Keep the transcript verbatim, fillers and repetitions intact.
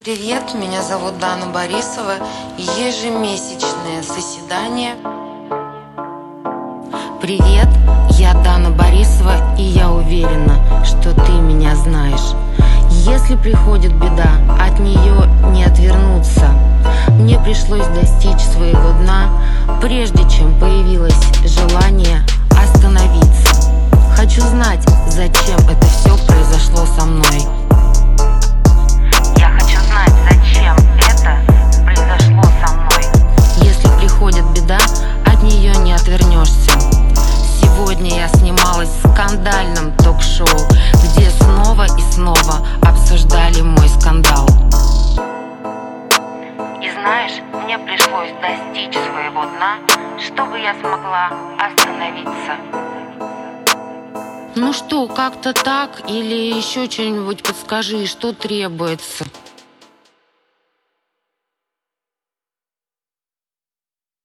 Привет, меня зовут Дана Борисова. Ежемесячное заседание. Привет, я Дана Борисова, и я уверена, что ты меня знаешь. Если приходит беда, от нее не отвернуться. Мне пришлось достичь своего дна, прежде чем появилось желание остановиться. Хочу знать, зачем это все произошло со мной. Я хочу знать, зачем это произошло со мной. Если приходит беда, от нее не отвернешься. Сегодня я снималась в скандальном ток-шоу, где снова и снова обсуждали мой скандал. И знаешь, мне пришлось достичь своего дна, чтобы я смогла остановиться. Ну что, как-то так? Или еще что-нибудь подскажи, что требуется?